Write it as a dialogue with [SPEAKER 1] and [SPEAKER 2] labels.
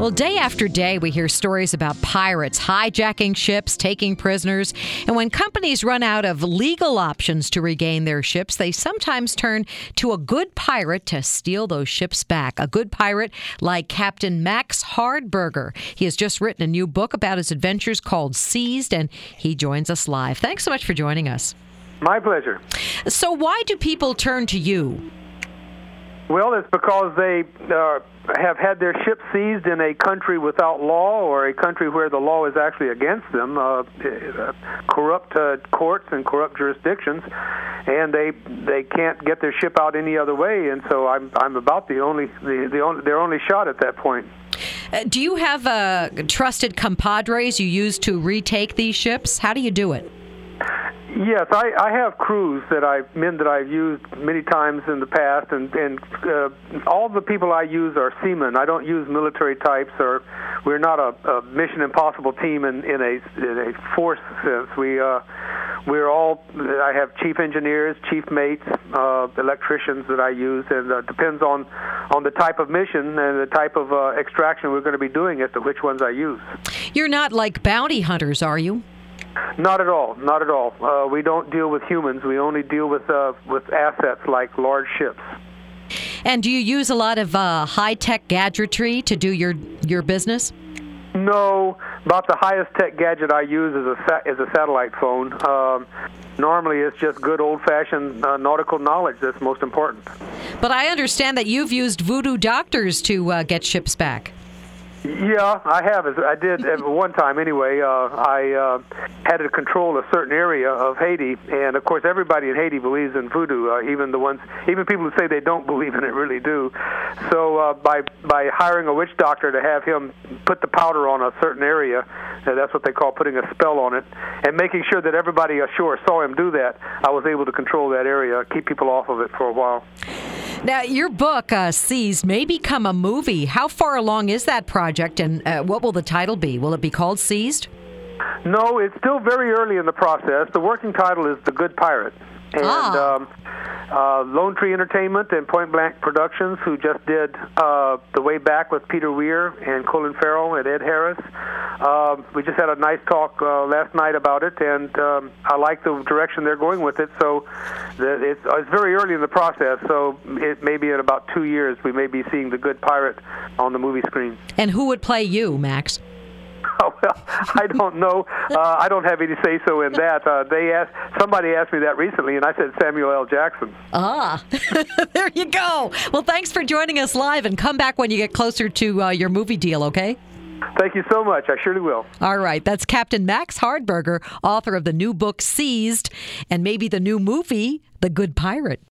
[SPEAKER 1] Well, day after day, we hear stories about pirates hijacking ships, taking prisoners. And when companies run out of legal options to regain their ships, they sometimes turn to a good pirate to steal those ships back. A good pirate like Captain Max Hardberger. He has just written a new book about his adventures called Seized, and he joins us live. Thanks so much for joining us.
[SPEAKER 2] My pleasure.
[SPEAKER 1] So why do people turn to you?
[SPEAKER 2] Well, it's because they have had their ships seized in a country without law or a country where the law is actually against them, corrupt courts and corrupt jurisdictions, and they can't get their ship out any other way. And so I'm about their only shot at that point.
[SPEAKER 1] Do you have trusted compadres you use to retake these ships? How do you do it?
[SPEAKER 2] Yes, I have crews men that I've used many times in the past, and all the people I use are seamen. I don't use military types, or we're not a Mission Impossible team in a force sense. We're all. I have chief engineers, chief mates, electricians that I use, and it depends on the type of mission and the type of extraction we're going to be doing as to which ones I use.
[SPEAKER 1] You're not like bounty hunters, are you?
[SPEAKER 2] Not at all. Not at all. We don't deal with humans. We only deal with assets like large ships.
[SPEAKER 1] And do you use a lot of high-tech gadgetry to do your business?
[SPEAKER 2] No. About the highest tech gadget I use is a satellite phone. Normally, it's just good old-fashioned nautical knowledge that's most important.
[SPEAKER 1] But I understand that you've used voodoo doctors to get ships back.
[SPEAKER 2] Yeah, I have. I did at one time anyway. I had to control a certain area of Haiti, and of course, everybody in Haiti believes in voodoo. Even people who say they don't believe in it really do. So by hiring a witch doctor to have him put the powder on a certain area, that's what they call putting a spell on it, and making sure that everybody ashore saw him do that, I was able to control that area, keep people off of it for a while.
[SPEAKER 1] Now, your book, Seized, may become a movie. How far along is that project, and what will the title be? Will it be called Seized?
[SPEAKER 2] No, it's still very early in the process. The working title is The Good Pirate. And Lone Tree Entertainment and Point Blank Productions, who just did The Way Back with Peter Weir and Colin Farrell and Ed Harris. We just had a nice talk last night about it, and I like the direction they're going with it. So it's very early in the process, so it may be in about 2 years we may be seeing The Good Pirate on the movie screen.
[SPEAKER 1] And who would play you, Max?
[SPEAKER 2] Oh, well, I don't know. I don't have any say-so in that. Somebody asked me that recently, and I said Samuel L. Jackson.
[SPEAKER 1] Ah, there you go. Well, thanks for joining us live, and come back when you get closer to your movie deal, okay?
[SPEAKER 2] Thank you so much. I surely will.
[SPEAKER 1] All right. That's Captain Max Hardberger, author of the new book, Seized, and maybe the new movie, The Good Pirate.